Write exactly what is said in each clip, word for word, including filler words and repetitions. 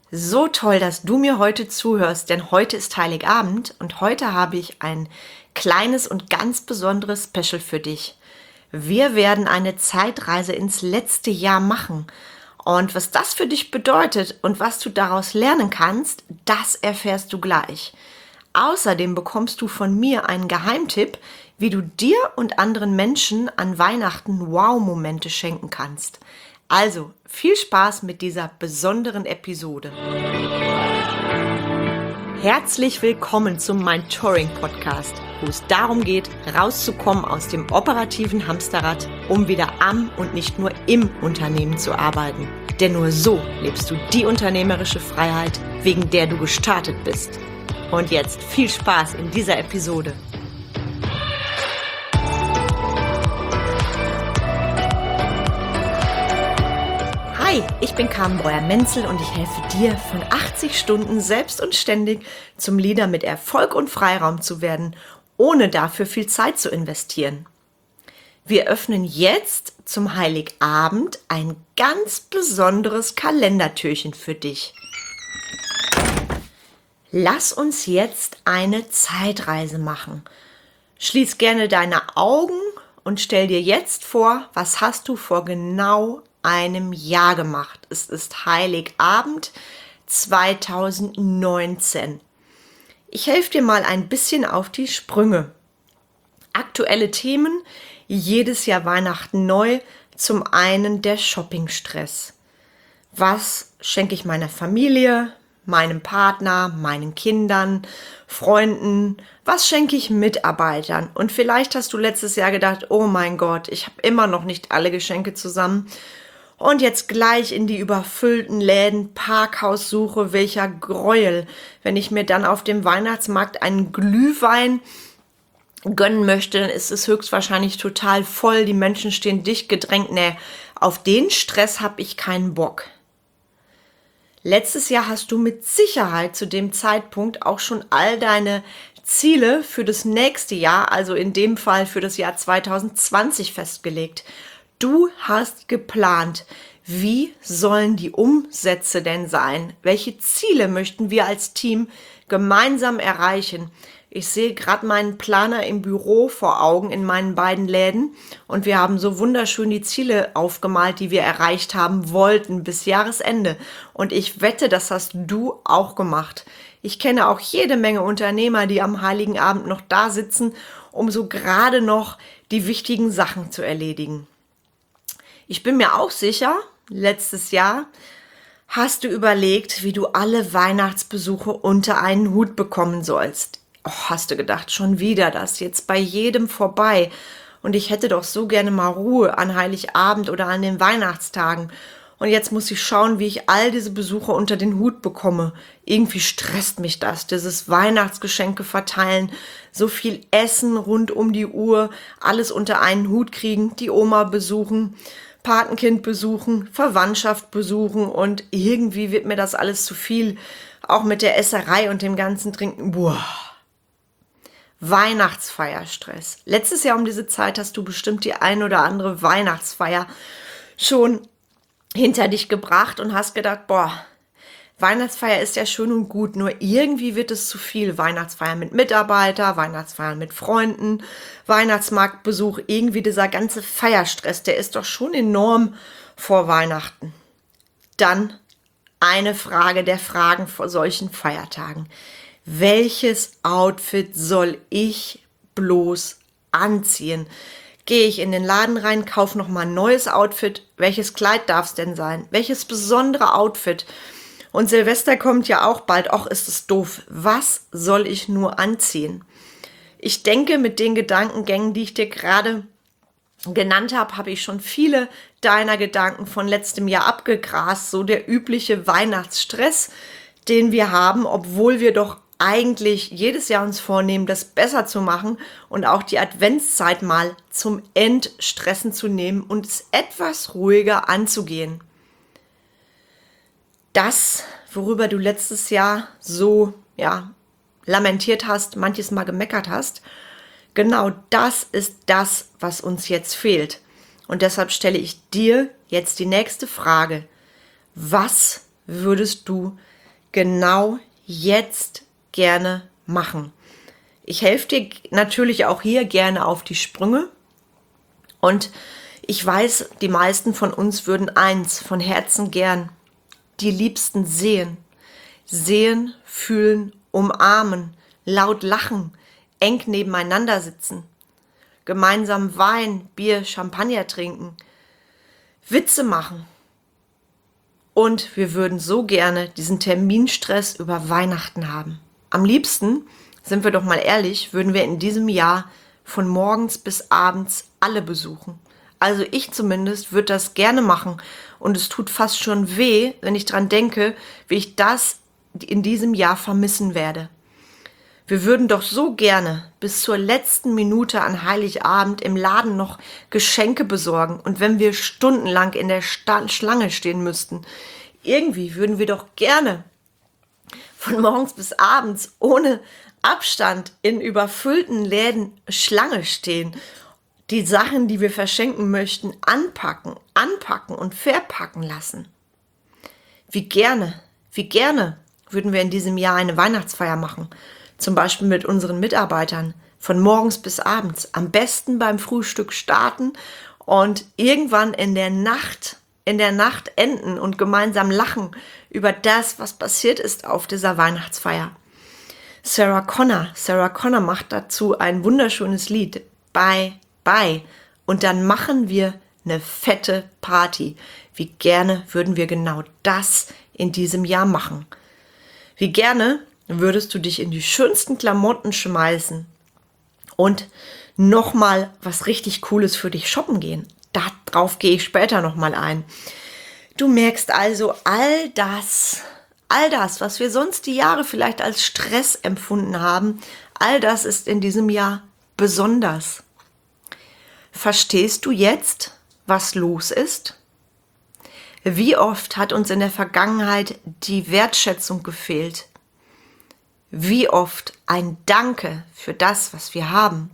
So toll, dass du mir heute zuhörst, denn heute ist Heiligabend und heute habe ich ein kleines und ganz besonderes Special für dich. Wir werden eine Zeitreise ins letzte Jahr machen. Und was das für dich bedeutet und was du daraus lernen kannst, das erfährst du gleich. Außerdem bekommst du von mir einen Geheimtipp, wie du dir und anderen Menschen an Weihnachten Wow-Momente schenken kannst. Also, viel Spaß mit dieser besonderen Episode. Herzlich willkommen zum Mentoring Podcast, wo es darum geht, rauszukommen aus dem operativen Hamsterrad, um wieder am und nicht nur im Unternehmen zu arbeiten. Denn nur so lebst du die unternehmerische Freiheit, wegen der du gestartet bist. Und jetzt viel Spaß in dieser Episode. Hi, ich bin Carmen Breuer-Menzel und ich helfe dir, von achtzig Stunden selbst und ständig zum Leader mit Erfolg und Freiraum zu werden, ohne dafür viel Zeit zu investieren. Wir öffnen jetzt zum Heiligabend ein ganz besonderes Kalendertürchen für dich. Lass uns jetzt eine Zeitreise machen. Schließ gerne deine Augen und stell dir jetzt vor, was hast du vor genau einem Jahr gemacht. Es ist Heiligabend zweitausendneunzehn. Ich helfe dir mal ein bisschen auf die Sprünge. Aktuelle Themen, jedes Jahr Weihnachten neu. Zum einen der Shoppingstress. Was schenke ich meiner Familie, meinem Partner, meinen Kindern, Freunden? Was schenke ich Mitarbeitern? Und vielleicht hast du letztes Jahr gedacht, oh mein Gott, ich habe immer noch nicht alle Geschenke zusammen. Und jetzt gleich in die überfüllten Läden, Parkhaussuche, welcher Gräuel, wenn ich mir dann auf dem Weihnachtsmarkt einen Glühwein gönnen möchte, dann ist es höchstwahrscheinlich total voll, die Menschen stehen dicht gedrängt. Nee, auf den Stress habe ich keinen Bock. Letztes Jahr hast du mit Sicherheit zu dem Zeitpunkt auch schon all deine Ziele für das nächste Jahr, also in dem Fall für das Jahr zweitausendzwanzig festgelegt. Du hast geplant, wie sollen die Umsätze denn sein? Welche Ziele möchten wir als Team gemeinsam erreichen? Ich sehe gerade meinen Planer im Büro vor Augen in meinen beiden Läden und wir haben so wunderschön die Ziele aufgemalt, die wir erreicht haben wollten bis Jahresende. Und ich wette, das hast du auch gemacht. Ich kenne auch jede Menge Unternehmer, die am Heiligen Abend noch da sitzen, um so gerade noch die wichtigen Sachen zu erledigen. Ich bin mir auch sicher, letztes Jahr hast du überlegt, wie du alle Weihnachtsbesuche unter einen Hut bekommen sollst. Oh, hast du gedacht, schon wieder das, jetzt bei jedem vorbei. Und ich hätte doch so gerne mal Ruhe an Heiligabend oder an den Weihnachtstagen. Und jetzt muss ich schauen, wie ich all diese Besuche unter den Hut bekomme. Irgendwie stresst mich das, dieses Weihnachtsgeschenke verteilen, so viel Essen rund um die Uhr, alles unter einen Hut kriegen, die Oma besuchen, Patenkind besuchen, Verwandtschaft besuchen und irgendwie wird mir das alles zu viel, auch mit der Esserei und dem ganzen Trinken. Boah. Weihnachtsfeierstress. Letztes Jahr um diese Zeit hast du bestimmt die ein oder andere Weihnachtsfeier schon hinter dich gebracht und hast gedacht, boah, Weihnachtsfeier ist ja schön und gut, nur irgendwie wird es zu viel. Weihnachtsfeier mit Mitarbeitern, Weihnachtsfeier mit Freunden, Weihnachtsmarktbesuch, irgendwie dieser ganze Feierstress, der ist doch schon enorm vor Weihnachten. Dann eine Frage der Fragen vor solchen Feiertagen. Welches Outfit soll ich bloß anziehen? Gehe ich in den Laden rein, kaufe nochmal ein neues Outfit? Welches Kleid darf es denn sein? Welches besondere Outfit? Und Silvester kommt ja auch bald. Och, ist es doof. Was soll ich nur anziehen? Ich denke, mit den Gedankengängen, die ich dir gerade genannt habe, habe ich schon viele deiner Gedanken von letztem Jahr abgegrast. So der übliche Weihnachtsstress, den wir haben, obwohl wir doch eigentlich jedes Jahr uns vornehmen, das besser zu machen und auch die Adventszeit mal zum Entstressen zu nehmen und es etwas ruhiger anzugehen. Das, worüber du letztes Jahr so, ja, lamentiert hast, manches Mal gemeckert hast, genau das ist das, was uns jetzt fehlt. Und deshalb stelle ich dir jetzt die nächste Frage. Was würdest du genau jetzt gerne machen. Ich helfe dir natürlich auch hier gerne auf die Sprünge. Und ich weiß, die meisten von uns würden eins von Herzen gern: die Liebsten sehen. Sehen, fühlen, umarmen, laut lachen, eng nebeneinander sitzen, gemeinsam Wein, Bier, Champagner trinken, Witze machen. Und wir würden so gerne diesen Terminstress über Weihnachten haben. Am liebsten, sind wir doch mal ehrlich, würden wir in diesem Jahr von morgens bis abends alle besuchen. Also ich zumindest würde das gerne machen. Und es tut fast schon weh, wenn ich dran denke, wie ich das in diesem Jahr vermissen werde. Wir würden doch so gerne bis zur letzten Minute an Heiligabend im Laden noch Geschenke besorgen. Und wenn wir stundenlang in der Sta- Schlange stehen müssten, irgendwie würden wir doch gerne von morgens bis abends ohne Abstand in überfüllten Läden Schlange stehen, die Sachen, die wir verschenken möchten, anpacken, anpacken und verpacken lassen. Wie gerne, wie gerne würden wir in diesem Jahr eine Weihnachtsfeier machen. Zum Beispiel mit unseren Mitarbeitern, von morgens bis abends. Am besten beim Frühstück starten und irgendwann in der Nacht, in der Nacht enden und gemeinsam lachen über das, was passiert ist auf dieser Weihnachtsfeier. Sarah Connor, Sarah Connor macht dazu ein wunderschönes Lied. Bye, bye. Und dann machen wir eine fette Party. Wie gerne würden wir genau das in diesem Jahr machen. Wie gerne würdest du dich in die schönsten Klamotten schmeißen und nochmal was richtig Cooles für dich shoppen gehen. Darauf gehe ich später nochmal ein. Du merkst also, all das, all das, was wir sonst die Jahre vielleicht als Stress empfunden haben, all das ist in diesem Jahr besonders. Verstehst du jetzt, was los ist? Wie oft hat uns in der Vergangenheit die Wertschätzung gefehlt? Wie oft ein Danke für das, was wir haben?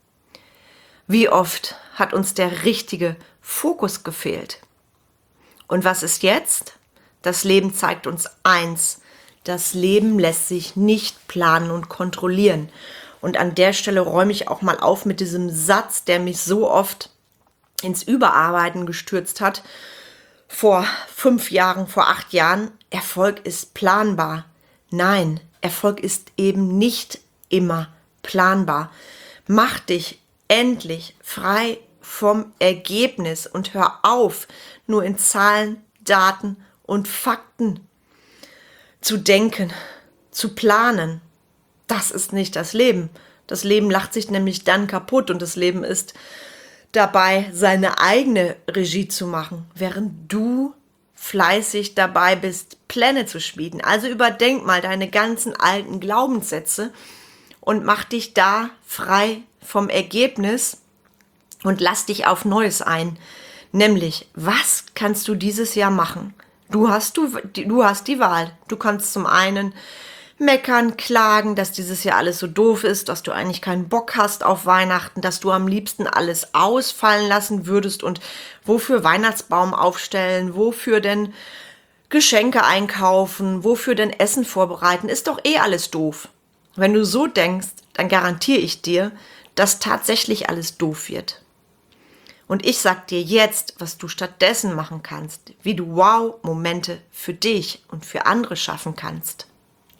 Wie oft hat uns der richtige Fokus gefehlt? Und was ist jetzt? Das Leben zeigt uns eins: Das Leben lässt sich nicht planen und kontrollieren. Und an der Stelle räume ich auch mal auf mit diesem Satz, der mich so oft ins Überarbeiten gestürzt hat. Vor fünf Jahren, vor acht Jahren: Erfolg ist planbar. Nein, Erfolg ist eben nicht immer planbar. Mach dich endlich frei vom Ergebnis und hör auf, nur in Zahlen, Daten und Fakten zu denken, zu planen. Das ist nicht das Leben. Das Leben lacht sich nämlich dann kaputt und das Leben ist dabei, seine eigene Regie zu machen, während du fleißig dabei bist, Pläne zu schmieden. Also überdenk mal deine ganzen alten Glaubenssätze und mach dich da frei vom Ergebnis und lass dich auf Neues ein. Nämlich, was kannst du dieses Jahr machen? Du hast, du, du hast die Wahl. Du kannst zum einen meckern, klagen, dass dieses Jahr alles so doof ist, dass du eigentlich keinen Bock hast auf Weihnachten, dass du am liebsten alles ausfallen lassen würdest und wofür Weihnachtsbaum aufstellen, wofür denn Geschenke einkaufen, wofür denn Essen vorbereiten, ist doch eh alles doof. Wenn du so denkst, dann garantiere ich dir, dass tatsächlich alles doof wird. Und ich sag dir jetzt, was du stattdessen machen kannst, wie du Wow-Momente für dich und für andere schaffen kannst.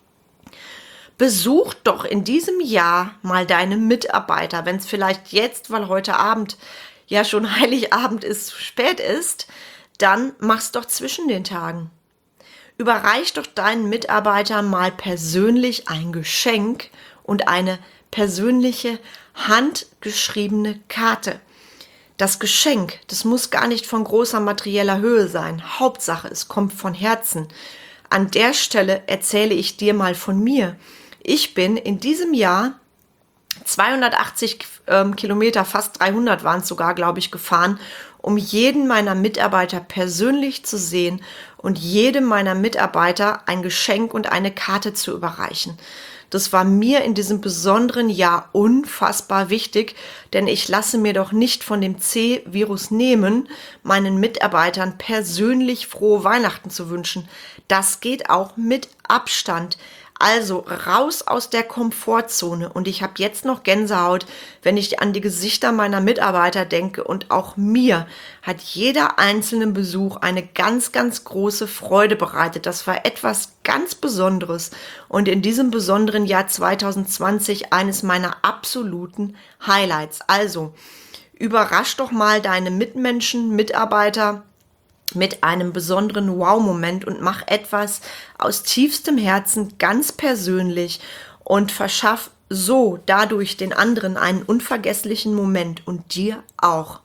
Besuch doch in diesem Jahr mal deine Mitarbeiter, wenn es vielleicht jetzt, weil heute Abend ja schon Heiligabend ist, zu spät ist, dann mach's doch zwischen den Tagen. Überreich doch deinen Mitarbeitern mal persönlich ein Geschenk und eine persönliche handgeschriebene Karte. Das Geschenk, das muss gar nicht von großer materieller Höhe sein. Hauptsache, es kommt von Herzen. An der Stelle erzähle ich dir mal von mir. Ich bin in diesem Jahr zweihundertachtzig ähm, Kilometer, fast dreihundert waren es sogar, glaube ich, gefahren, um jeden meiner Mitarbeiter persönlich zu sehen und jedem meiner Mitarbeiter ein Geschenk und eine Karte zu überreichen. Das war mir in diesem besonderen Jahr unfassbar wichtig, denn ich lasse mir doch nicht von dem C-Virus nehmen, meinen Mitarbeitern persönlich frohe Weihnachten zu wünschen. Das geht auch mit Abstand. Also raus aus der Komfortzone. Und ich habe jetzt noch Gänsehaut, wenn ich an die Gesichter meiner Mitarbeiter denke. Und auch mir hat jeder einzelne Besuch eine ganz, ganz große Freude bereitet. Das war etwas ganz Besonderes. Und in diesem besonderen Jahr zwanzig zwanzig eines meiner absoluten Highlights. Also überrasch doch mal deine Mitmenschen, Mitarbeiter mit einem besonderen Wow-Moment und mach etwas aus tiefstem Herzen ganz persönlich und verschaff so dadurch den anderen einen unvergesslichen Moment und dir auch.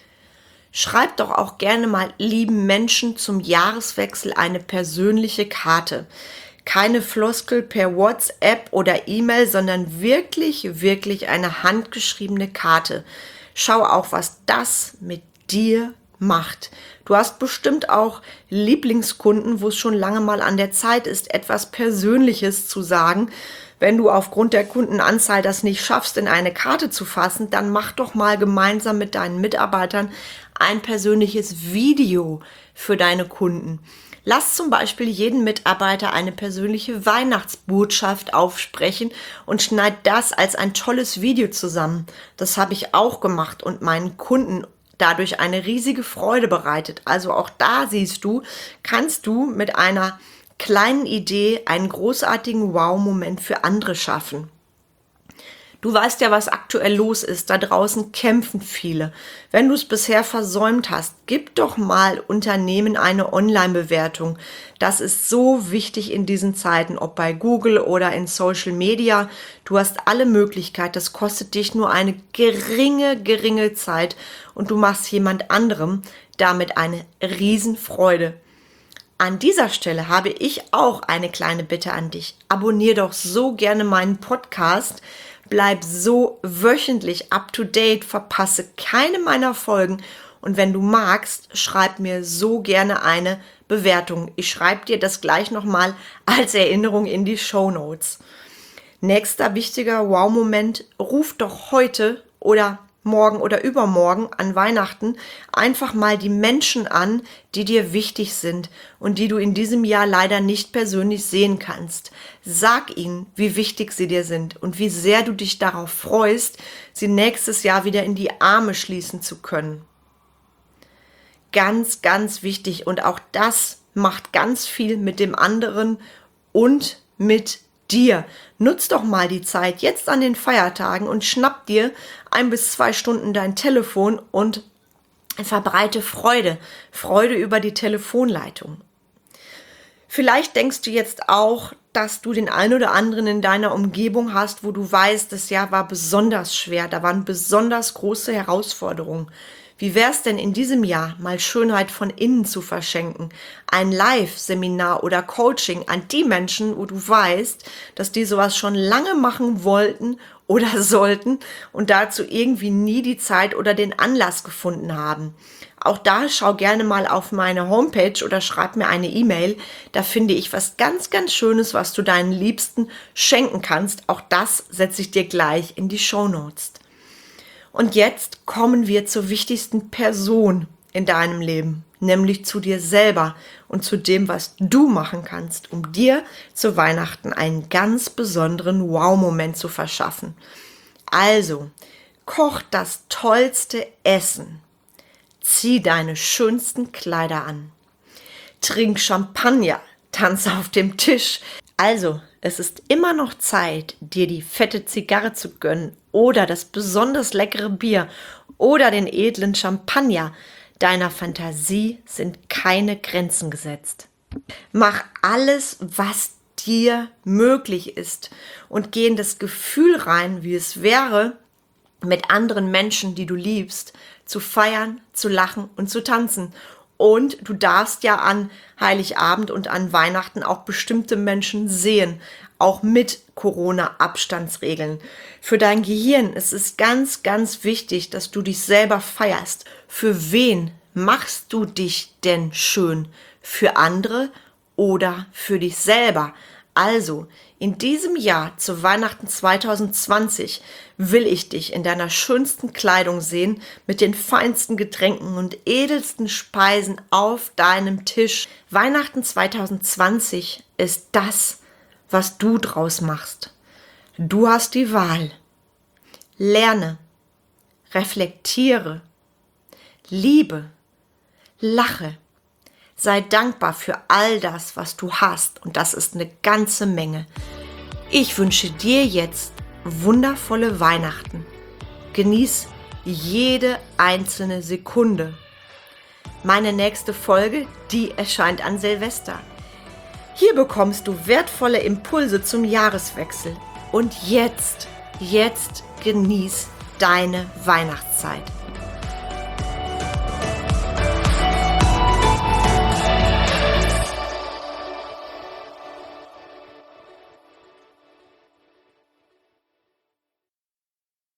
Schreib doch auch gerne mal lieben Menschen zum Jahreswechsel eine persönliche Karte. Keine Floskel per WhatsApp oder E-Mail, sondern wirklich, wirklich eine handgeschriebene Karte. Schau auch, was das mit dir macht. Du hast bestimmt auch Lieblingskunden, wo es schon lange mal an der Zeit ist, etwas Persönliches zu sagen. Wenn du aufgrund der Kundenanzahl das nicht schaffst, in eine Karte zu fassen, dann mach doch mal gemeinsam mit deinen Mitarbeitern ein persönliches Video für deine Kunden. Lass zum Beispiel jeden Mitarbeiter eine persönliche Weihnachtsbotschaft aufsprechen und schneid das als ein tolles Video zusammen. Das habe ich auch gemacht und meinen Kunden dadurch eine riesige Freude bereitet. Also auch da siehst du, kannst du mit einer kleinen Idee einen großartigen Wow-Moment für andere schaffen. Du weißt ja, was aktuell los ist. Da draußen kämpfen viele. Wenn du es bisher versäumt hast, gib doch mal Unternehmen eine Online-Bewertung. Das ist so wichtig in diesen Zeiten, ob bei Google oder in Social Media. Du hast alle Möglichkeiten. Das kostet dich nur eine geringe, geringe Zeit und du machst jemand anderem damit eine Riesenfreude. An dieser Stelle habe ich auch eine kleine Bitte an dich. Abonnier doch so gerne meinen Podcast. Bleib so wöchentlich up to date, verpasse keine meiner Folgen und wenn du magst, schreib mir so gerne eine Bewertung. Ich schreibe dir das gleich nochmal als Erinnerung in die Shownotes. Nächster wichtiger Wow-Moment, ruf doch heute oder morgen oder übermorgen an Weihnachten einfach mal die Menschen an, die dir wichtig sind und die du in diesem Jahr leider nicht persönlich sehen kannst. Sag ihnen, wie wichtig sie dir sind und wie sehr du dich darauf freust, sie nächstes Jahr wieder in die Arme schließen zu können. Ganz, ganz wichtig und auch das macht ganz viel mit dem anderen und mit dir. Nutz doch mal die Zeit jetzt an den Feiertagen und schnapp dir ein bis zwei Stunden dein Telefon und verbreite Freude. Freude über die Telefonleitung. Vielleicht denkst du jetzt auch, dass du den einen oder anderen in deiner Umgebung hast, wo du weißt, das Jahr war besonders schwer, da waren besonders große Herausforderungen. Wie wär's denn in diesem Jahr, mal Schönheit von innen zu verschenken? Ein Live-Seminar oder Coaching an die Menschen, wo du weißt, dass die sowas schon lange machen wollten oder sollten und dazu irgendwie nie die Zeit oder den Anlass gefunden haben. Auch da schau gerne mal auf meine Homepage oder schreib mir eine E-Mail. Da finde ich was ganz, ganz Schönes, was du deinen Liebsten schenken kannst. Auch das setze ich dir gleich in die Shownotes. Und jetzt kommen wir zur wichtigsten Person in deinem Leben, nämlich zu dir selber und zu dem, was du machen kannst, um dir zu Weihnachten einen ganz besonderen Wow-Moment zu verschaffen. Also, koch das tollste Essen, zieh deine schönsten Kleider an, trink Champagner, tanz auf dem Tisch. Also, es ist immer noch Zeit, dir die fette Zigarre zu gönnen oder das besonders leckere Bier oder den edlen Champagner. Deiner Fantasie sind keine Grenzen gesetzt. Mach alles, was dir möglich ist und geh in das Gefühl rein, wie es wäre, mit anderen Menschen, die du liebst, zu feiern, zu lachen und zu tanzen. Und du darfst ja an Heiligabend und an Weihnachten auch bestimmte Menschen sehen, auch mit Corona-Abstandsregeln. Für dein Gehirn ist es ganz, ganz wichtig, dass du dich selber feierst. Für wen machst du dich denn schön? Für andere oder für dich selber? Also, in diesem Jahr zu Weihnachten zwanzig zwanzig will ich dich in deiner schönsten Kleidung sehen, mit den feinsten Getränken und edelsten Speisen auf deinem Tisch. Weihnachten zwanzig zwanzig ist das, was du draus machst. Du hast die Wahl. Lerne, reflektiere, liebe, lache. Sei dankbar für all das, was du hast, und das ist eine ganze Menge. Ich wünsche dir jetzt wundervolle Weihnachten. Genieß jede einzelne Sekunde. Meine nächste Folge, die erscheint an Silvester. Hier bekommst du wertvolle Impulse zum Jahreswechsel. Und jetzt, jetzt genieß deine Weihnachtszeit.